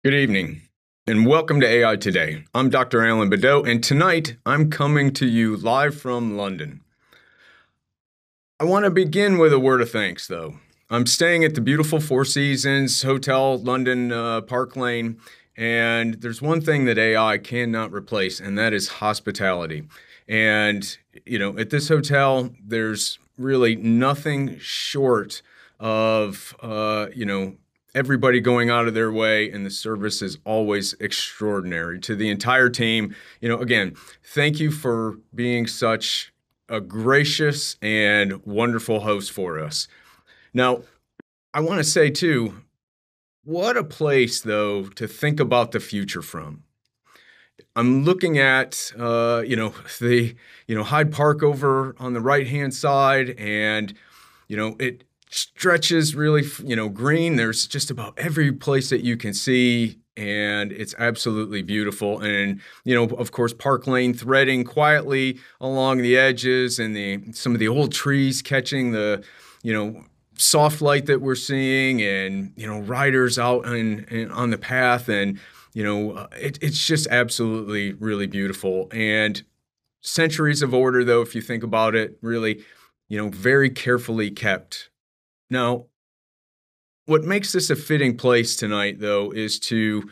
Good evening, and welcome to AI Today. I'm Dr. Alan Badeau, and tonight I'm coming to you live from London. I want to begin with a word of thanks, though. I'm staying at the beautiful Four Seasons Hotel, London, Park Lane, and there's one thing that AI cannot replace, and that is hospitality. And, at this hotel, there's really nothing short of, everybody going out of their way, and the service is always extraordinary. To the entire team, again, thank you for being such a gracious and wonderful host for us. Now, I want to say too, what a place though to think about the future from. I'm looking at, the, Hyde Park over on the right-hand side, and, it stretches really, green. There's just about every place that you can see, and it's absolutely beautiful. And, of course, Park Lane threading quietly along the edges, and some of the old trees catching the, soft light that we're seeing, and, riders out on the path. And, it's just absolutely really beautiful. And centuries of order, though, if you think about it, really, very carefully kept. Now, what makes this a fitting place tonight, though, is to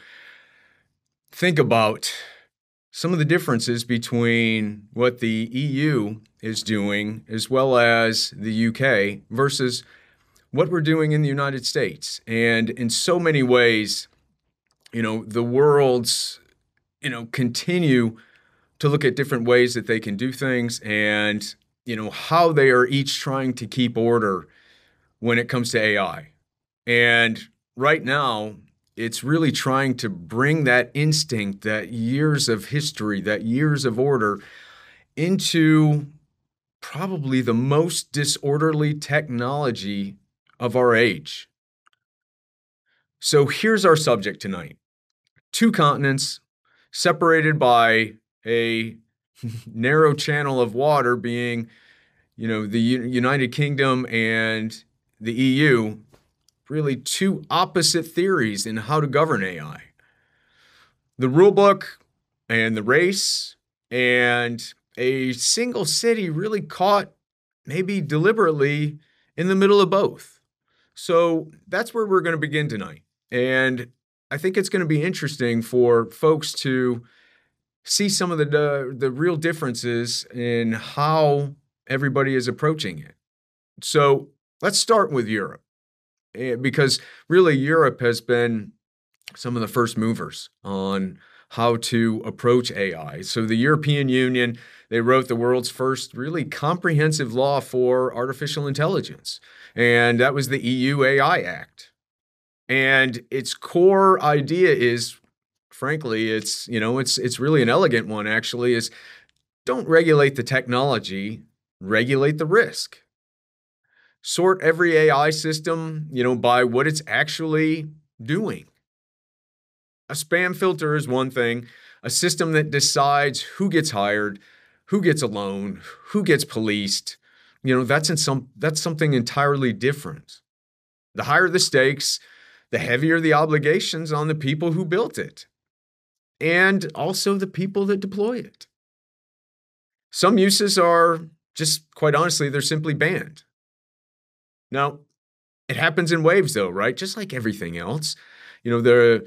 think about some of the differences between what the EU is doing as well as the UK versus what we're doing in the United States. And in so many ways, the world's, continue to look at different ways that they can do things, and, how they are each trying to keep order when it comes to AI. And right now, it's really trying to bring that instinct, that years of history, that years of order into probably the most disorderly technology of our age. So here's our subject tonight. Two continents separated by a narrow channel of water, being, the United Kingdom and the EU, really two opposite theories in how to govern AI. The rulebook and the race, and a single city really caught, maybe deliberately, in the middle of both. So that's where we're going to begin tonight. And I think it's going to be interesting for folks to see some of the real differences in how everybody is approaching it. So let's start with Europe, because really Europe has been some of the first movers on how to approach AI. So the European Union, they wrote the world's first really comprehensive law for artificial intelligence, and that was the EU AI Act. And its core idea is, frankly, it's really an elegant one, actually, is don't regulate the technology, regulate the risk. Sort every AI system, by what it's actually doing. A spam filter is one thing. A system that decides who gets hired, who gets a loan, who gets policed, that's something entirely different. The higher the stakes, the heavier the obligations on the people who built it, and also the people that deploy it. Some uses are just, quite honestly, they're simply banned. Now, it happens in waves, though, right? Just like everything else. The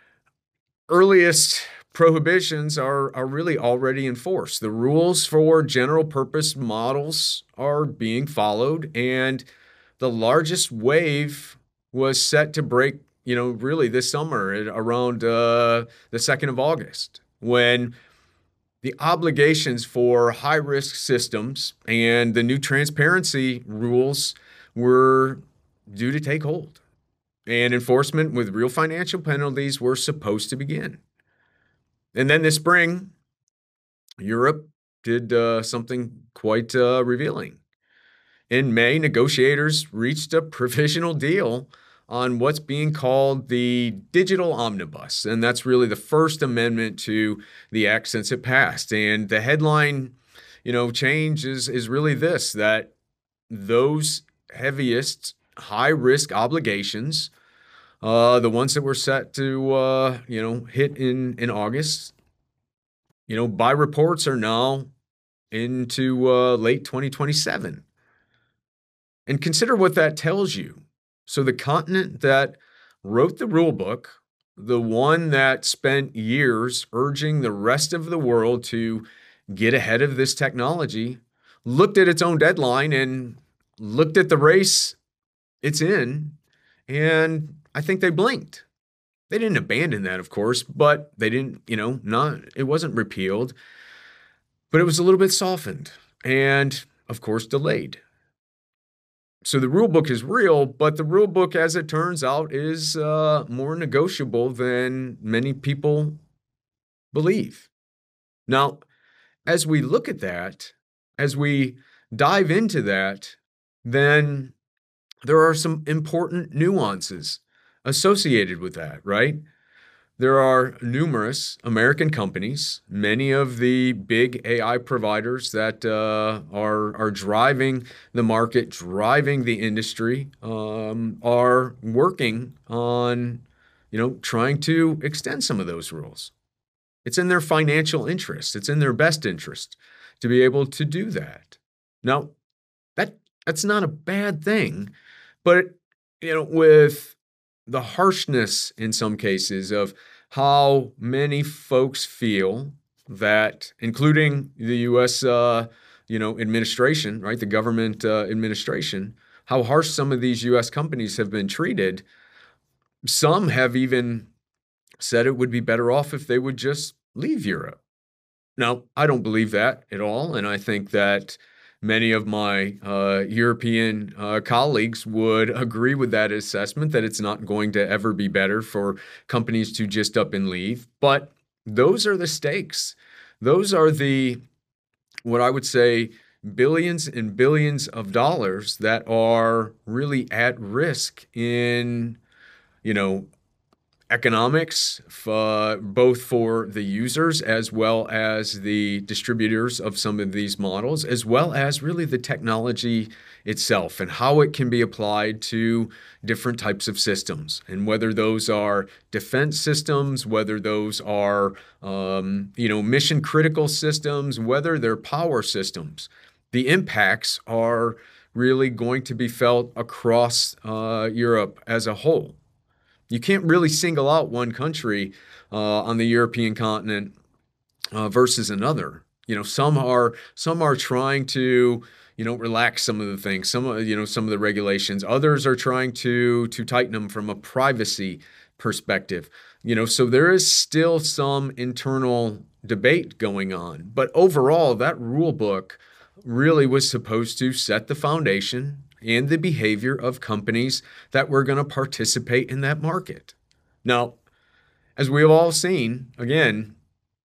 earliest prohibitions are really already enforced. The rules for general purpose models are being followed, and the largest wave was set to break, really this summer around the 2nd of August, when the obligations for high-risk systems and the new transparency rules were due to take hold, and enforcement with real financial penalties were supposed to begin. And then this spring, Europe did something quite revealing. In May, negotiators reached a provisional deal on what's being called the Digital Omnibus, and that's really the first amendment to the act since it passed. And the headline, change is really this: that those heaviest high-risk obligations The ones that were set to, hit in August, by reports are now into late 2027. And consider what that tells you. So the continent that wrote the rule book, the one that spent years urging the rest of the world to get ahead of this technology, looked at its own deadline and looked at the race it's in, and I think they blinked. They didn't abandon that, of course, but they didn't, it wasn't repealed, but it was a little bit softened and, of course, delayed. So the rule book is real, but the rule book, as it turns out, is more negotiable than many people believe. Now, as we look at that, as we dive into that, then there are some important nuances associated with that, right? There are numerous American companies, many of the big AI providers that are driving the market, driving the industry, are working on, trying to extend some of those rules. It's in their financial interest. It's in their best interest to be able to do that. Now, that's not a bad thing, but with the harshness in some cases of how many folks feel that, including the U.S. Administration, right, the government administration, how harsh some of these U.S. companies have been treated. Some have even said it would be better off if they would just leave Europe. Now, I don't believe that at all, and I think that many of my European colleagues would agree with that assessment, that it's not going to ever be better for companies to just up and leave. But those are the stakes. Those are what I would say, billions and billions of dollars that are really at risk in, economics, both for the users as well as the distributors of some of these models, as well as really the technology itself and how it can be applied to different types of systems, and whether those are defense systems, whether those are mission critical systems, whether they're power systems. The impacts are really going to be felt across Europe as a whole. You can't really single out one country on the European continent versus another. Some are trying to relax some of the things, some of the regulations. Others are trying to tighten them from a privacy perspective. So there is still some internal debate going on. But overall, that rule book really was supposed to set the foundation and the behavior of companies that were going to participate in that market. Now, as we have all seen, again,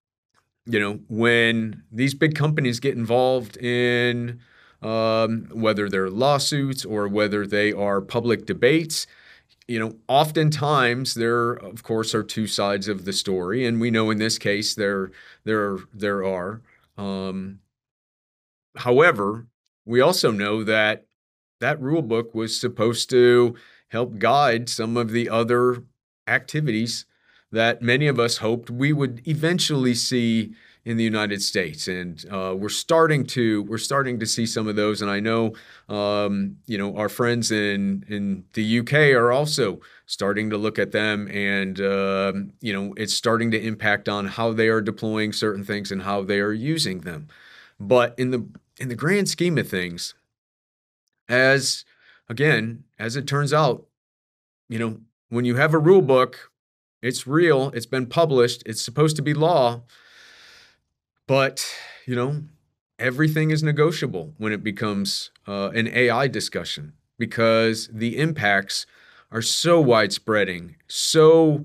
when these big companies get involved in whether they're lawsuits or whether they are public debates, oftentimes there, of course, are two sides of the story, and we know in this case there are. However, we also know that rule book was supposed to help guide some of the other activities that many of us hoped we would eventually see in the United States, and we're starting to see some of those. And I know, our friends in the UK are also starting to look at them, and it's starting to impact on how they are deploying certain things and how they are using them. But in the grand scheme of things, as it turns out, when you have a rule book, it's real, it's been published, it's supposed to be law, but, everything is negotiable when it becomes an AI discussion, because the impacts are so widespreading, so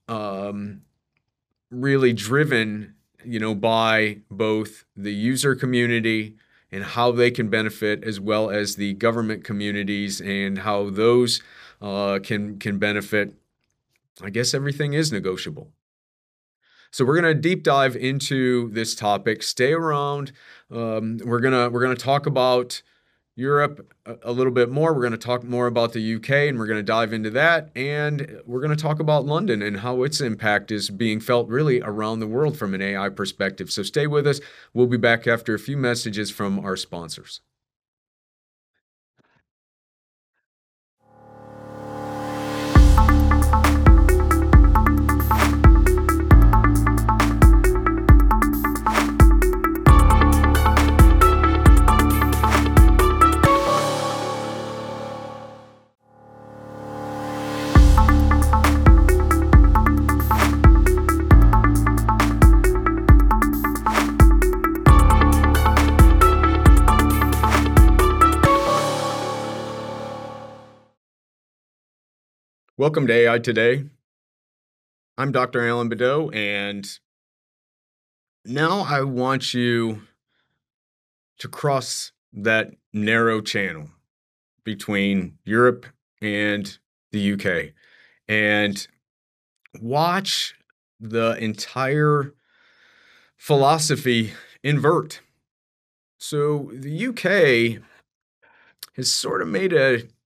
really driven, by both the user community and how they can benefit, as well as the government communities and how those can benefit. I guess everything is negotiable. So we're going to deep dive into this topic. Stay around. We're gonna talk about Europe a little bit more. We're going to talk more about the UK and we're going to dive into that. And we're going to talk about London and how its impact is being felt really around the world from an AI perspective. So stay with us. We'll be back after a few messages from our sponsors. Welcome to AI Today. I'm Dr. Alan Badeau, and now I want you to cross that narrow channel between Europe and the UK and watch the entire philosophy invert. So the UK has sort of made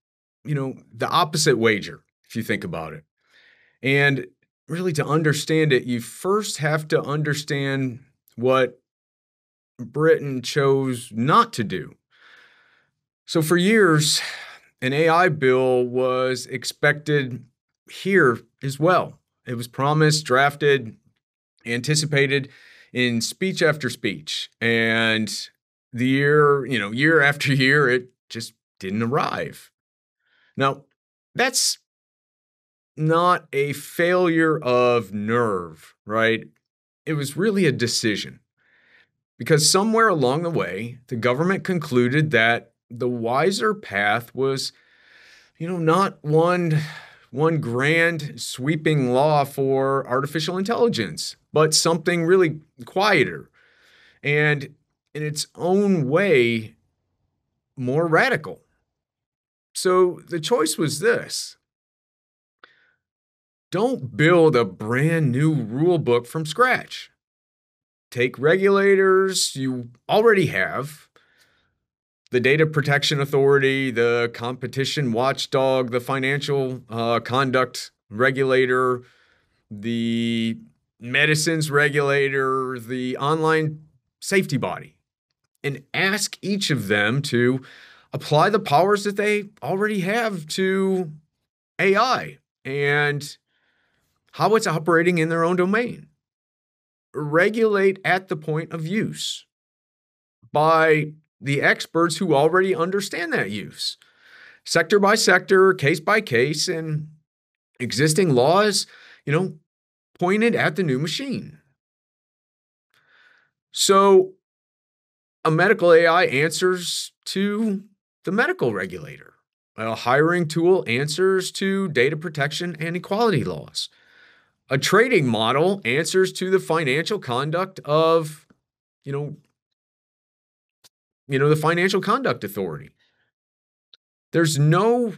the opposite wager, if you think about it. And really, to understand it, you first have to understand what Britain chose not to do. So for years, an AI bill was expected here as well. It was promised, drafted, anticipated in speech after speech. And year after year, it just didn't arrive. Now, that's not a failure of nerve, right? It was really a decision. Because somewhere along the way, the government concluded that the wiser path was, not one grand sweeping law for artificial intelligence, but something really quieter and in its own way more radical. So the choice was this: don't build a brand new rule book from scratch. Take regulators you already have, the Data Protection Authority, the Competition Watchdog, the Financial Conduct Regulator, the Medicines Regulator, the Online Safety Body, and ask each of them to apply the powers that they already have to AI and how it's operating in their own domain. Regulate at the point of use by the experts who already understand that use, sector by sector, case by case, and existing laws, pointed at the new machine. So a medical AI answers to the medical regulator. A hiring tool answers to data protection and equality laws. A trading model answers to the financial conduct of, the Financial Conduct Authority. There's no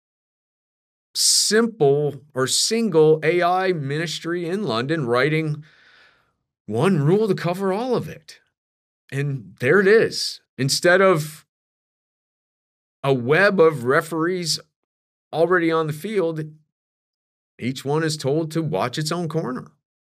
simple or single AI ministry in London writing one rule to cover all of it. And there it is. Instead of a web of referees already on the field, each one is told to watch its own corner.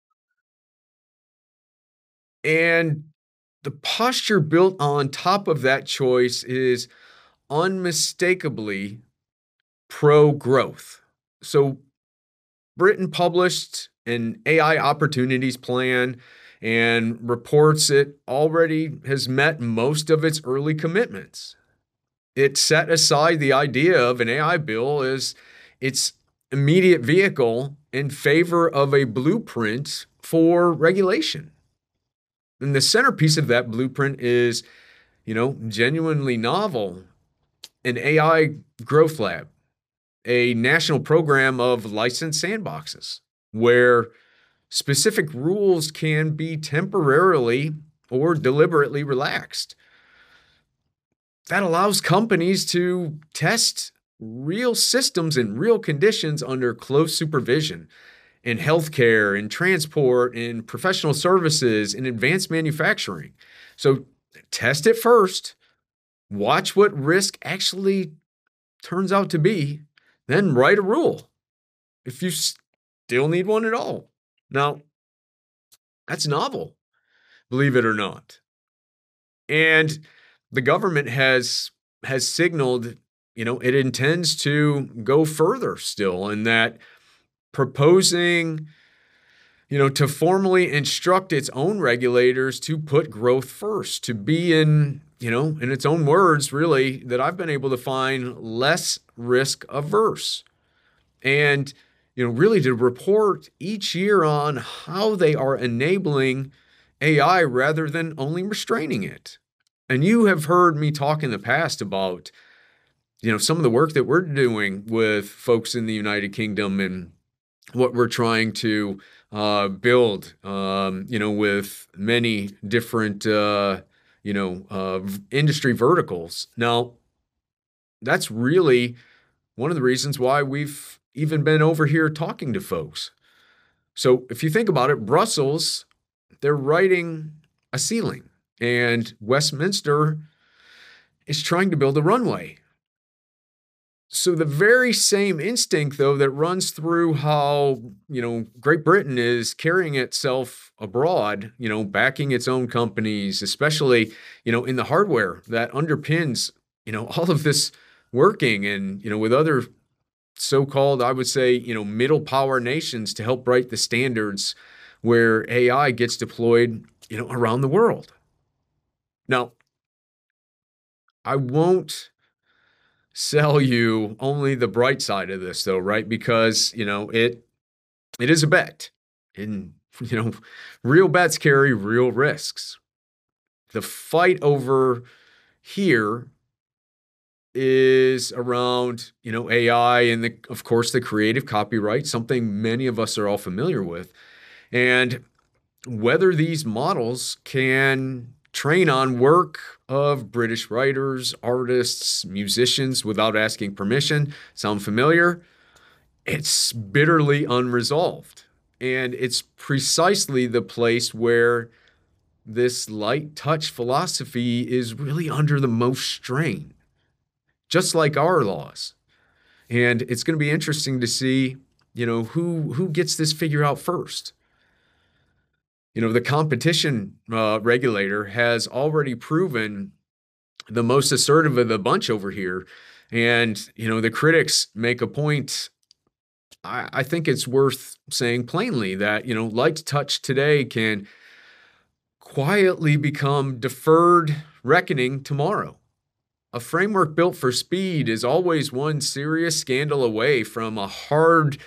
And the posture built on top of that choice is unmistakably pro-growth. So Britain published an AI opportunities plan and reports it already has met most of its early commitments. It set aside the idea of an AI bill as its immediate vehicle in favor of a blueprint for regulation. And the centerpiece of that blueprint is, genuinely novel, an AI growth lab, a national program of licensed sandboxes where specific rules can be temporarily or deliberately relaxed. That allows companies to test real systems in real conditions under close supervision in healthcare, in transport, in professional services, in advanced manufacturing. So test it first, watch what risk actually turns out to be, then write a rule if you still need one at all. Now, that's novel, believe it or not. And the government has signaled, it intends to go further still, and that proposing, to formally instruct its own regulators to put growth first, to be in its own words, really, that I've been able to find less risk averse. And, really to report each year on how they are enabling AI rather than only restraining it. And you have heard me talk in the past about, some of the work that we're doing with folks in the United Kingdom and what we're trying to build, with many different, industry verticals. Now, that's really one of the reasons why we've even been over here talking to folks. So if you think about it, Brussels, they're writing a ceiling, and Westminster is trying to build a runway. So the very same instinct, though, that runs through how, Great Britain is carrying itself abroad, backing its own companies, especially, in the hardware that underpins, all of this working, and, with other so-called, I would say, middle power nations to help write the standards where AI gets deployed, around the world. Now, I won't sell you only the bright side of this, though, right? Because, it is a bet, and, real bets carry real risks. The fight over here is around, AI and of course, the creative copyright, something many of us are all familiar with, and whether these models can train on work of British writers, artists, musicians without asking permission. Sound familiar? It's bitterly unresolved. And it's precisely the place where this light touch philosophy is really under the most strain, just like our laws. And it's going to be interesting to see, who gets this figured out first. The competition regulator has already proven the most assertive of the bunch over here. And, the critics make a point. I think it's worth saying plainly that, light touch today can quietly become deferred reckoning tomorrow. A framework built for speed is always one serious scandal away from a hard,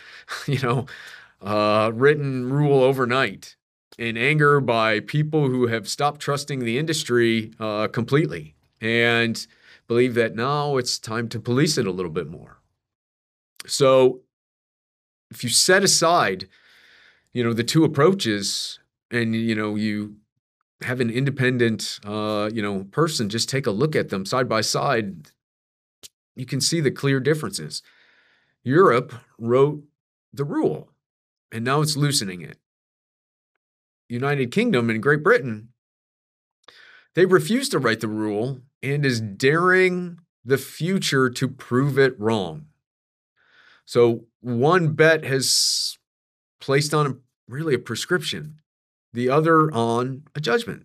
written rule overnight, in anger by people who have stopped trusting the industry completely and believe that now it's time to police it a little bit more. So if you set aside, the two approaches, and, you have an independent, person just take a look at them side by side, you can see the clear differences. Europe wrote the rule, and now it's loosening it. United Kingdom and Great Britain, they refuse to write the rule and is daring the future to prove it wrong. So one bet has placed on really a prescription, the other on a judgment.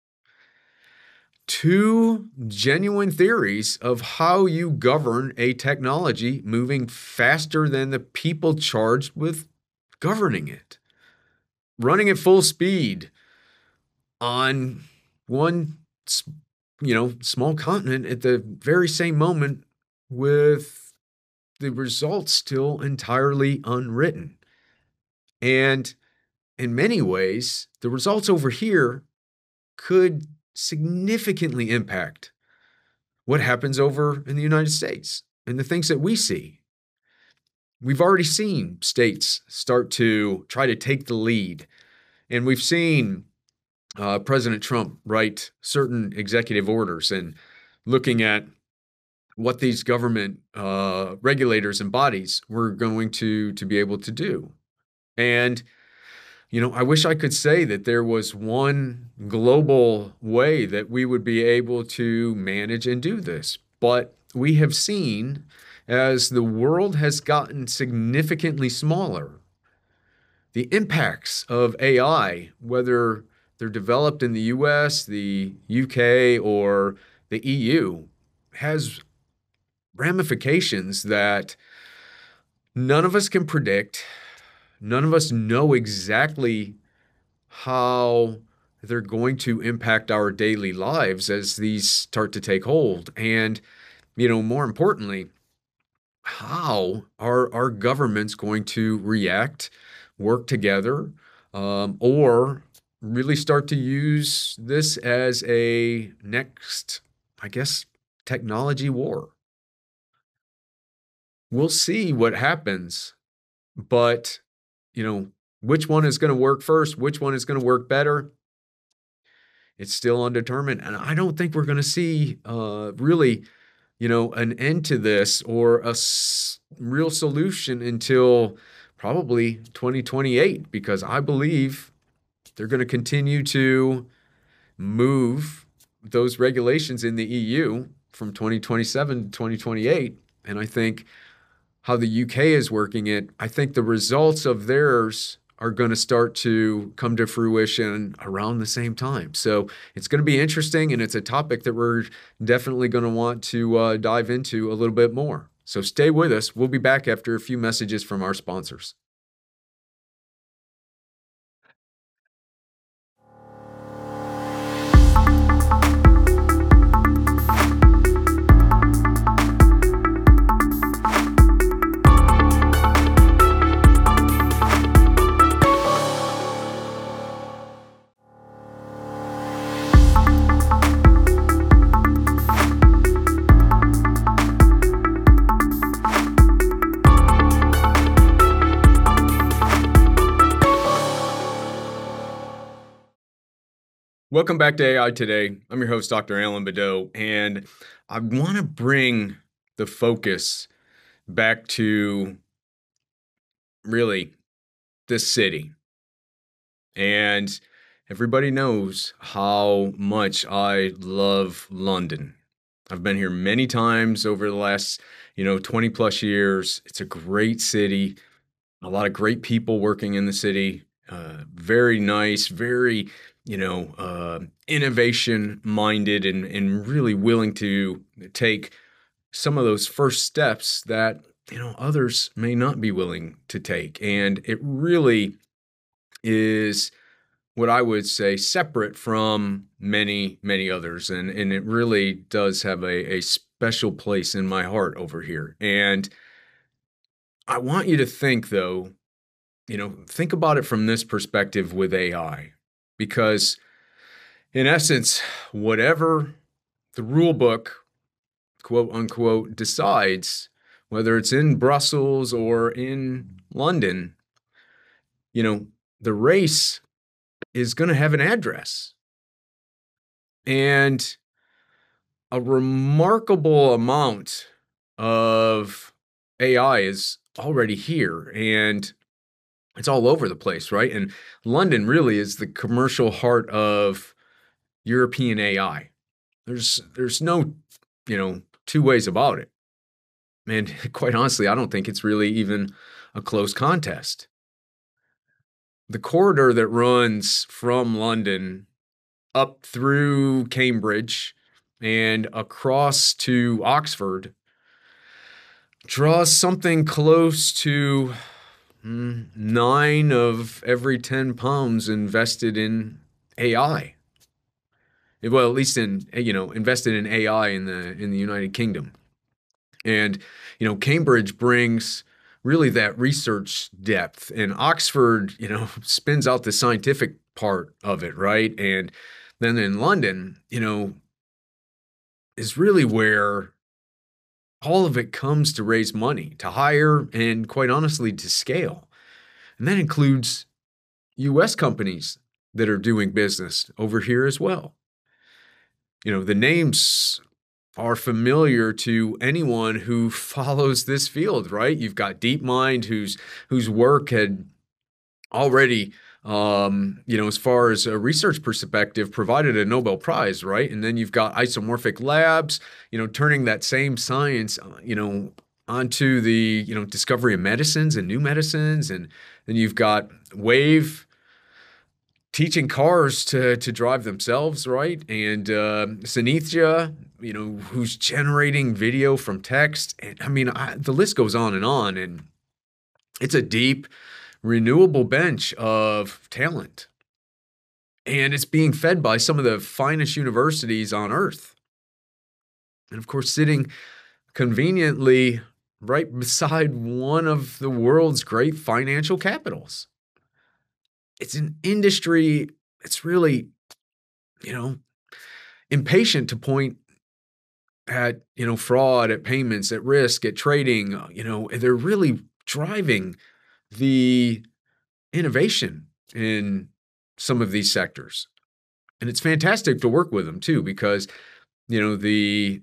Two genuine theories of how you govern a technology moving faster than the people charged with governing it. Running at full speed on one, small continent at the very same moment, with the results still entirely unwritten. And in many ways, the results over here could significantly impact what happens over in the United States and the things that we see. We've already seen states start to try to take the lead, and we've seen President Trump write certain executive orders and looking at what these government regulators and bodies were going to be able to do. And I wish I could say that there was one global way that we would be able to manage and do this. But we have seen as the world has gotten significantly smaller, the impacts of AI, whether they're developed in the US, the UK, or the EU, has ramifications that none of us can predict. None of us know exactly how they're going to impact our daily lives as these start to take hold. And, more importantly, how are our governments going to react, work together, or really start to use this as a next, I guess, technology war? We'll see what happens, but, you know, which one is going to work first, which one is going to work better, it's still undetermined. And I don't think we're going to see really, an end to this or a real solution until probably 2028, because I believe they're going to continue to move those regulations in the EU from 2027 to 2028. And I think how the UK is working it, I think the results of theirs are going to start to come to fruition around the same time. So it's going to be interesting, and it's a topic that we're definitely going to want to dive into a little bit more. So stay with us. We'll be back after a few messages from our sponsors. Welcome back to AI Today. I'm your host, Dr. Alan Badeau, and I want to bring the focus back to really this city. And everybody knows how much I love London. I've been here many times over the last, 20 plus years. It's a great city, a lot of great people working in the city. Very nice, very, innovation minded and really willing to take some of those first steps that, others may not be willing to take. And it really is what I would say separate from many, many others. And it really does have a special place in my heart over here. And I want you to think, though, think about it from this perspective with AI, because in essence, whatever the rule book, quote unquote, decides, whether it's in Brussels or in London, the race is going to have an address. And a remarkable amount of AI is already here, and it's all over the place, right? And London really is the commercial heart of European AI. There's no, two ways about it. And quite honestly, I don't think it's really even a close contest. The corridor that runs from London up through Cambridge and across to Oxford draws something close to 9 of every 10 pounds invested in AI. Well, at least invested in AI in the United Kingdom. And, Cambridge brings really that research depth, and Oxford, spins out the scientific part of it, right? And then in London, is really where all of it comes to raise money, to hire, and quite honestly, to scale. And that includes US companies that are doing business over here as well. The names are familiar to anyone who follows this field, right? You've got DeepMind, whose work had already as far as a research perspective, provided a Nobel Prize, right? And then you've got isomorphic labs, turning that same science, onto the, discovery of medicines and new medicines. And then you've got Wave teaching cars to drive themselves, right? And Synethia, who's generating video from text. And the list goes on, and it's a deep, renewable bench of talent. And it's being fed by some of the finest universities on earth. And of course, sitting conveniently right beside one of the world's great financial capitals. It's an industry that's really, impatient to point at, fraud, at payments, at risk, at trading. They're really driving the innovation in some of these sectors. And it's fantastic to work with them too, because, the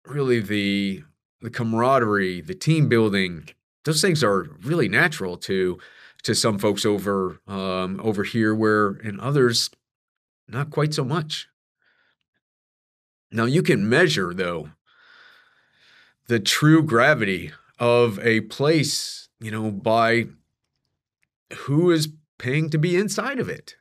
camaraderie, the team building, those things are really natural to some folks over here, where in others, not quite so much. Now you can measure, though, the true gravity of a place, by who is paying to be inside of it.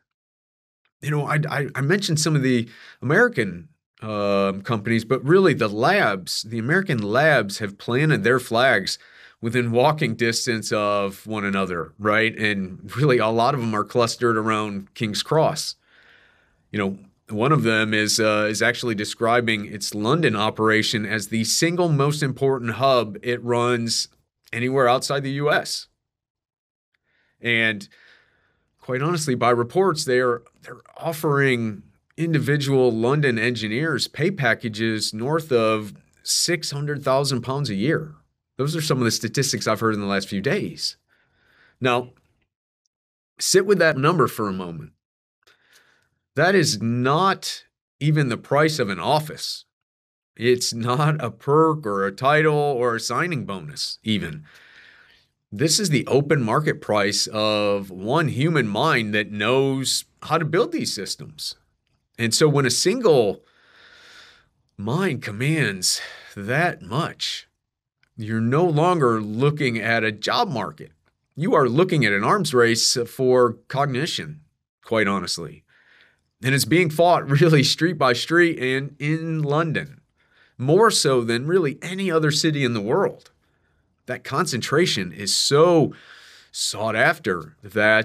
I mentioned some of the American companies, but really the American labs have planted their flags within walking distance of one another, right? And really a lot of them are clustered around King's Cross. One of them is actually describing its London operation as the single most important hub it runs anywhere outside the US. And quite honestly, by reports, they're offering individual London engineers pay packages north of £600,000 a year. Those are some of the statistics I've heard in the last few days. Now, sit with that number for a moment. That is not even the price of an office. It's not a perk or a title or a signing bonus, even. This is the open market price of one human mind that knows how to build these systems. And so when a single mind commands that much, you're no longer looking at a job market. You are looking at an arms race for cognition, quite honestly. And it's being fought really street by street and in London, more so than really any other city in the world. That concentration is so sought after that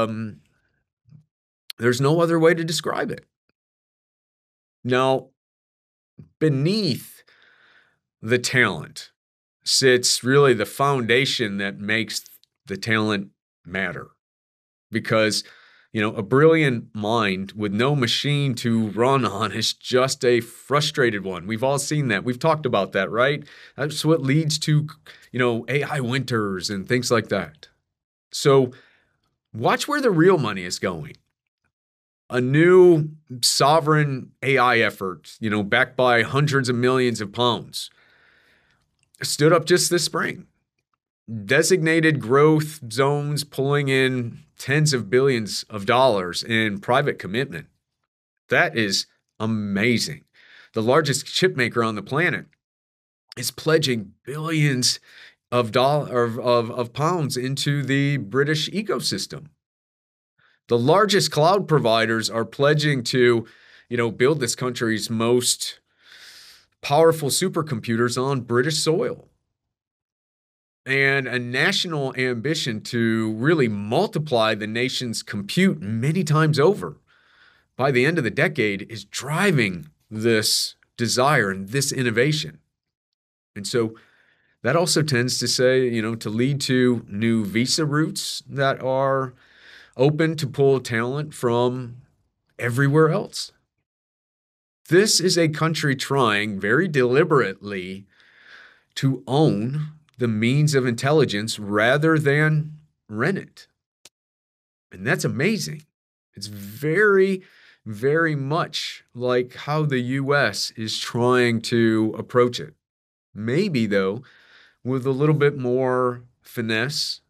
there's no other way to describe it. Now, beneath the talent sits really the foundation that makes the talent matter. Because, a brilliant mind with no machine to run on is just a frustrated one. We've all seen that. We've talked about that, right? That's what leads to, AI winters and things like that. So watch where the real money is going. A new sovereign AI effort, backed by hundreds of millions of pounds, stood up just this spring. Designated growth zones pulling in tens of billions of dollars in private commitment. That is amazing. The largest chip maker on the planet is pledging billions of pounds into the British ecosystem. The largest cloud providers are pledging to, build this country's most powerful supercomputers on British soil. And a national ambition to really multiply the nation's compute many times over by the end of the decade is driving this desire and this innovation. And so that also tends to say, to lead to new visa routes that are open to pull talent from everywhere else. This is a country trying very deliberately to own the means of intelligence rather than rent it. And that's amazing. It's very, very much like how the US is trying to approach it. Maybe, though, with a little bit more finesse,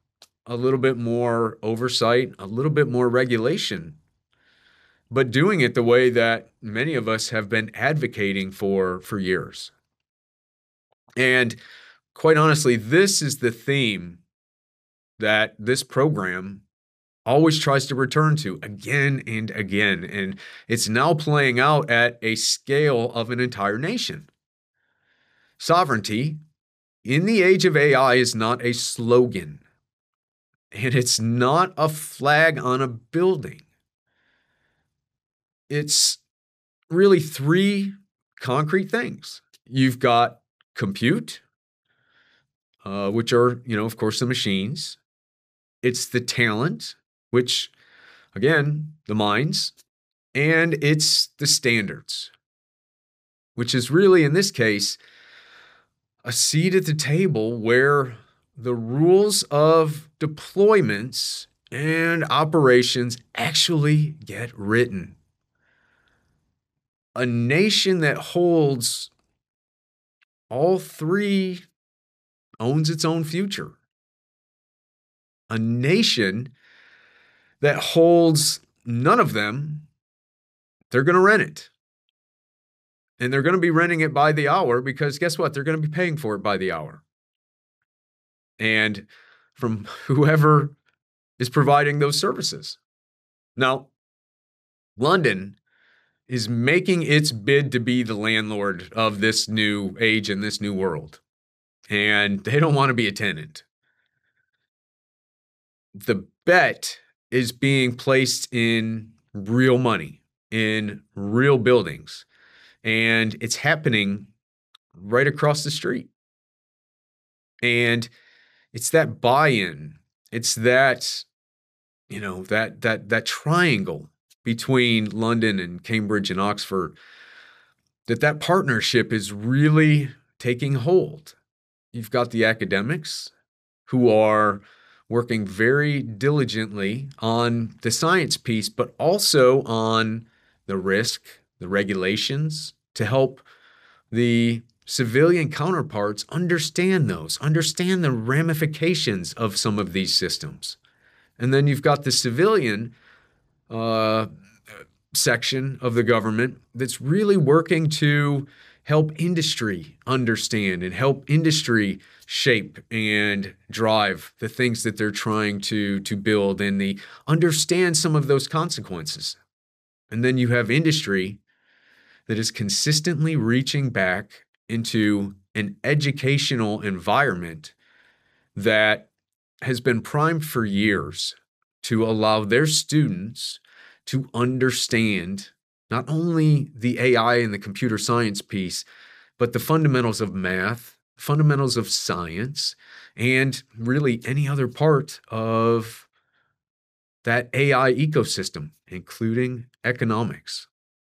a little bit more oversight, a little bit more regulation, but doing it the way that many of us have been advocating for years. And quite honestly, this is the theme that this program always tries to return to again and again. And it's now playing out at a scale of an entire nation. Sovereignty in the age of AI is not a slogan, and it's not a flag on a building. It's really three concrete things. You've got compute, which are, of course, the machines. It's the talent, which, again, the minds, and it's the standards, which is really, in this case, a seat at the table where the rules of deployments and operations actually get written. A nation that holds all three owns its own future. A nation that holds none of them, they're going to rent it. And they're going to be renting it by the hour because guess what? They're going to be paying for it by the hour. And from whoever is providing those services. Now, London is making its bid to be the landlord of this new age and this new world. And they don't want to be a tenant. The bet is being placed in real money, in real buildings. And it's happening right across the street. And it's that buy-in. It's that, that triangle between London and Cambridge and Oxford, that partnership is really taking hold. You've got the academics who are working very diligently on the science piece, but also on the risk, the regulations, to help the civilian counterparts understand the ramifications of some of these systems. And then you've got the civilian section of the government that's really working to help industry understand and help industry shape and drive the things that they're trying to build and understand some of those consequences. And then you have industry that is consistently reaching back into an educational environment that has been primed for years to allow their students to understand not only the AI and the computer science piece, but the fundamentals of math, fundamentals of science, and really any other part of that AI ecosystem, including economics.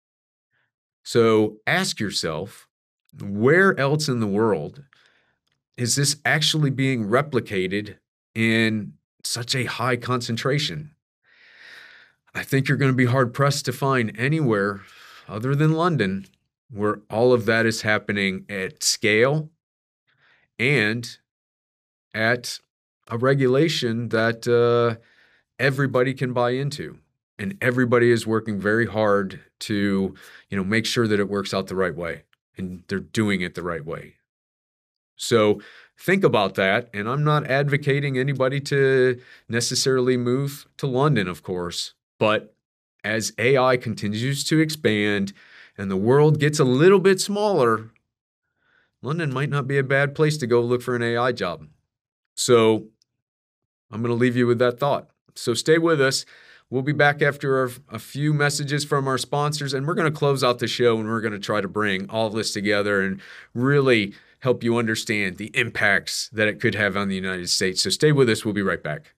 So ask yourself, where else in the world is this actually being replicated in such a high concentration? I think you're going to be hard-pressed to find anywhere other than London where all of that is happening at scale and at a regulation that everybody can buy into. And everybody is working very hard to, make sure that it works out the right way. And they're doing it the right way. So think about that. And I'm not advocating anybody to necessarily move to London, of course. But as AI continues to expand and the world gets a little bit smaller, London might not be a bad place to go look for an AI job. So I'm going to leave you with that thought. So stay with us. We'll be back after a few messages from our sponsors, and we're going to close out the show, and we're going to try to bring all of this together and really help you understand the impacts that it could have on the United States. So stay with us. We'll be right back.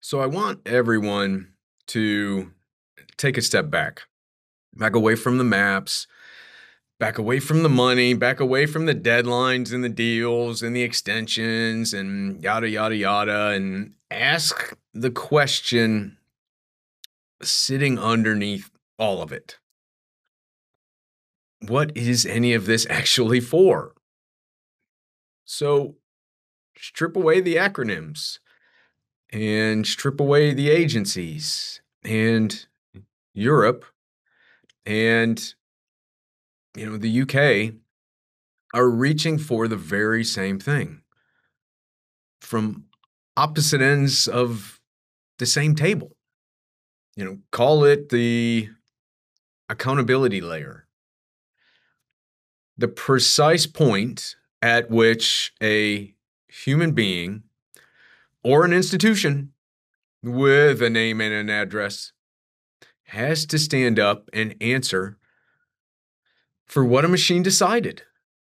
So I want everyone to take a step back away from the maps, back away from the money, back away from the deadlines and the deals and the extensions and yada, yada, yada, and ask the question sitting underneath all of it. What is any of this actually for? So strip away the acronyms and strip away the agencies and Europe and the UK are reaching for the very same thing from opposite ends of the same table. Call it the accountability layer. The precise point at which a human being or an institution with a name and an address has to stand up and answer for what a machine decided.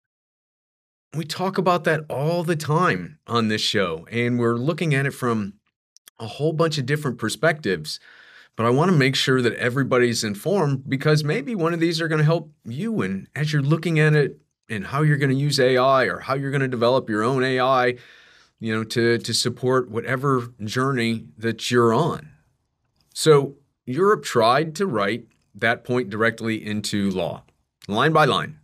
We talk about that all the time on this show, and we're looking at it from a whole bunch of different perspectives. But I want to make sure that everybody's informed, because maybe one of these are going to help you. And as you're looking at it and how you're going to use AI or how you're going to develop your own AI, to support whatever journey that you're on. So Europe tried to write that point directly into law, line by line,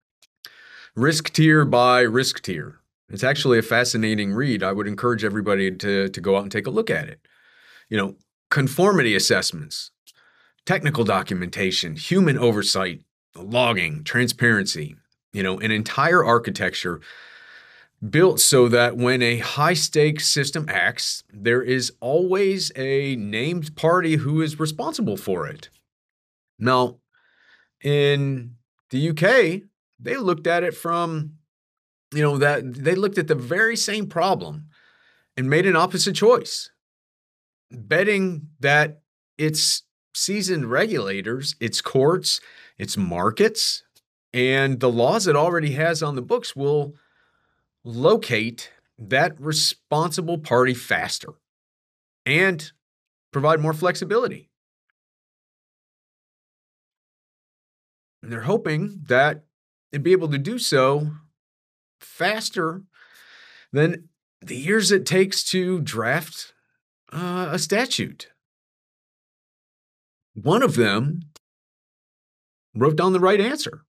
risk tier by risk tier. It's actually a fascinating read. I would encourage everybody to go out and take a look at it. Conformity assessments, technical documentation, human oversight, logging, transparency, an entire architecture built so that when a high-stakes system acts, there is always a named party who is responsible for it. Now, in the UK, they looked at it from, that they looked at the very same problem and made an opposite choice, betting that its seasoned regulators, its courts, its markets, and the laws it already has on the books will locate that responsible party faster and provide more flexibility. And they're hoping that they'd be able to do so faster than the years it takes to draft a statute. One of them wrote down the right answer.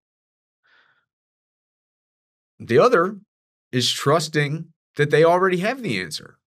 The other is trusting that they already have the answer.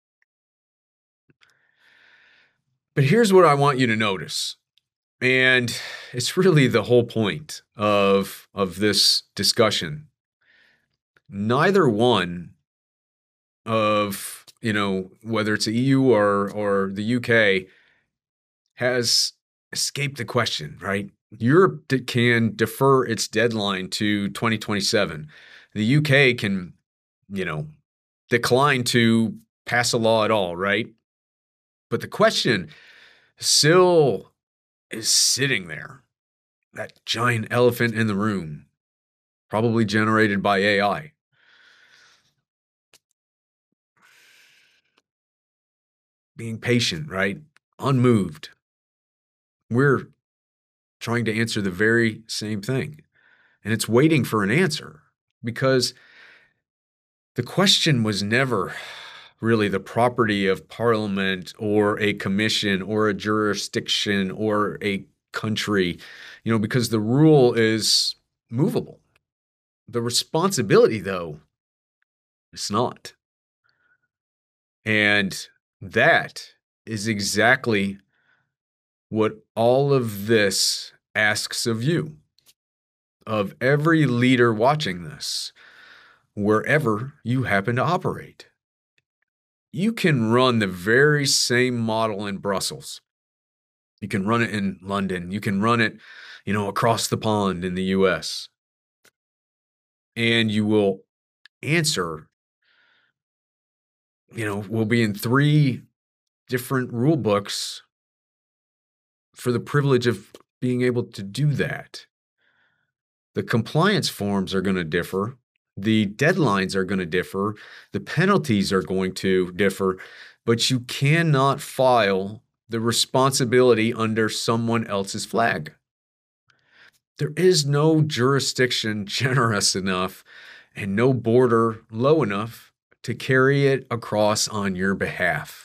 But here's what I want you to notice. And it's really the whole point of this discussion. Neither one of, whether it's the EU or the UK, has escaped the question, right? Europe can defer its deadline to 2027. The UK can, decline to pass a law at all, right? But the question still is sitting there, that giant elephant in the room, probably generated by AI. Being patient, right? Unmoved. We're trying to answer the very same thing, and it's waiting for an answer, because the question was never really the property of Parliament or a commission or a jurisdiction or a country, because the rule is movable. The responsibility, though, is not. And that is exactly what all of this asks of you, of every leader watching this, wherever you happen to operate. You can run the very same model in Brussels. You can run it in London. You can run it, across the pond in the US. And you will answer, will be in 3 different rule books for the privilege of being able to do that. The compliance forms are going to differ. The deadlines are going to differ. The penalties are going to differ. but you cannot file the responsibility under someone else's flag. There is no jurisdiction generous enough and no border low enough to carry it across on your behalf.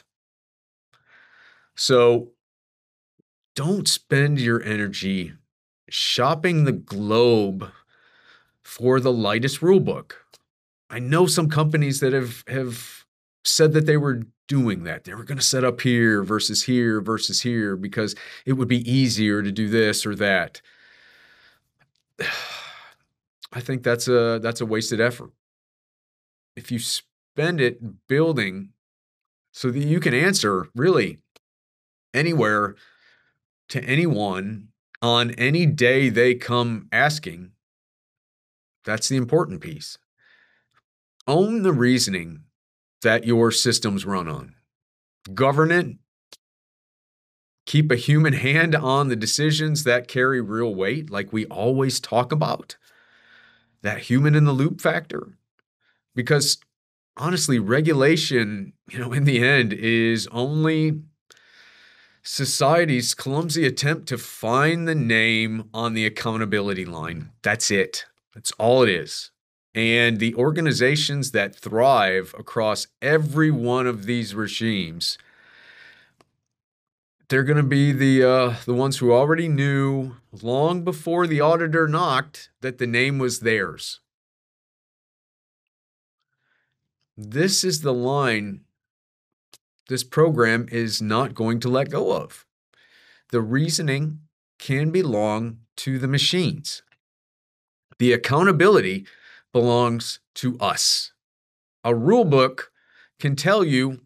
So don't spend your energy shopping the globe for the lightest rulebook. I know some companies that have said that they were doing that. They were going to set up here versus here because it would be easier to do this or that. I think that's a wasted effort. If you spend it building so that you can answer really anywhere to anyone on any day they come asking, that's the important piece. Own the reasoning that your systems run on. Govern it. Keep a human hand on the decisions that carry real weight, like we always talk about. That human in the loop factor. Because honestly, regulation, in the end is only society's clumsy attempt to find the name on the accountability line. That's it. That's all it is. And the organizations that thrive across every one of these regimes, they're going to be the ones who already knew long before the auditor knocked that the name was theirs. This is the line this program is not going to let go of. The reasoning can belong to the machines. The accountability belongs to us. A rule book can tell you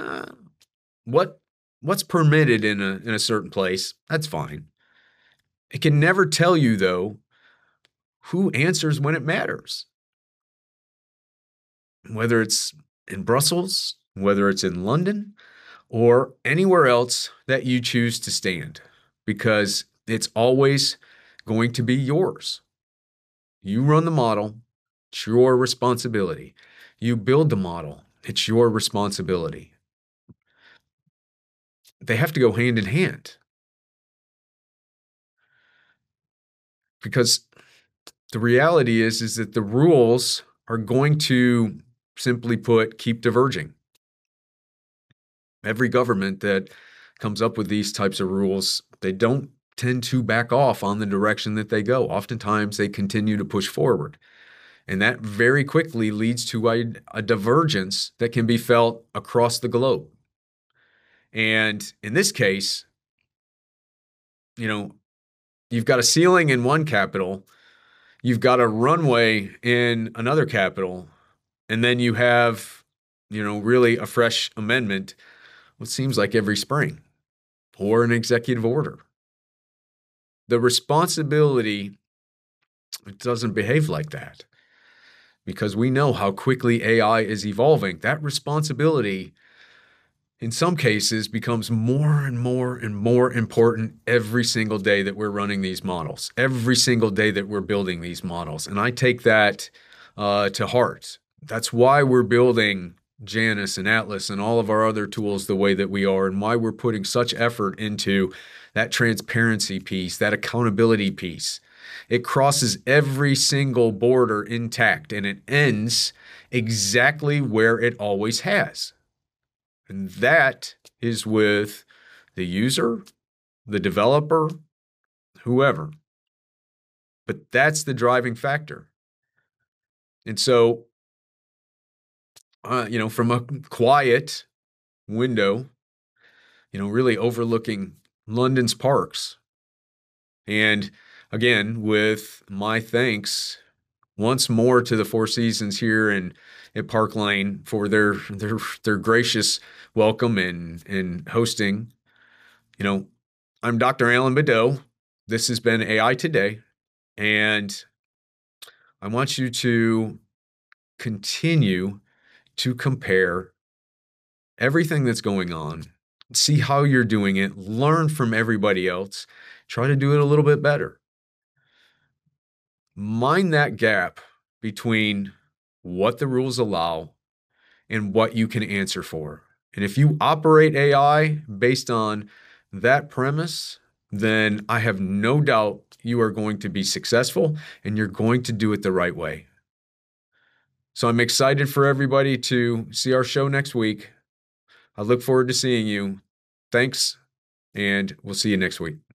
what's permitted in a certain place. That's fine. It can never tell you, though, who answers when it matters. Whether it's in Brussels, whether it's in London, or anywhere else that you choose to stand, because it's always going to be yours. You run the model, it's your responsibility. You build the model, it's your responsibility. They have to go hand in hand. Because the reality is that the rules are going to, simply put, keep diverging. Every government that comes up with these types of rules, they don't tend to back off on the direction that they go. Oftentimes, they continue to push forward. And that very quickly leads to a divergence that can be felt across the globe. And in this case, you've got a ceiling in one capital, you've got a runway in another capital, and then you have, really a fresh amendment, what seems like every spring, or an executive order. The responsibility, it doesn't behave like that, because we know how quickly AI is evolving. That responsibility, in some cases, becomes more and more and more important every single day that we're running these models, every single day that we're building these models. And I take that to heart. That's why we're building Janus and Atlas and all of our other tools the way that we are, and why we're putting such effort into that transparency piece, that accountability piece. It crosses every single border intact, and it ends exactly where it always has. And that is with the user, the developer, whoever. But that's the driving factor. And so, from a quiet window, really overlooking London's parks. And again, with my thanks once more to the Four Seasons here at Park Lane for their gracious welcome and hosting. I'm Dr. Alan Beddoe. This has been AI Today, and I want you to continue to compare everything that's going on, see how you're doing it, learn from everybody else, try to do it a little bit better. Mind that gap between what the rules allow and what you can answer for. And if you operate AI based on that premise, then I have no doubt you are going to be successful and you're going to do it the right way. So I'm excited for everybody to see our show next week. I look forward to seeing you. Thanks, and we'll see you next week.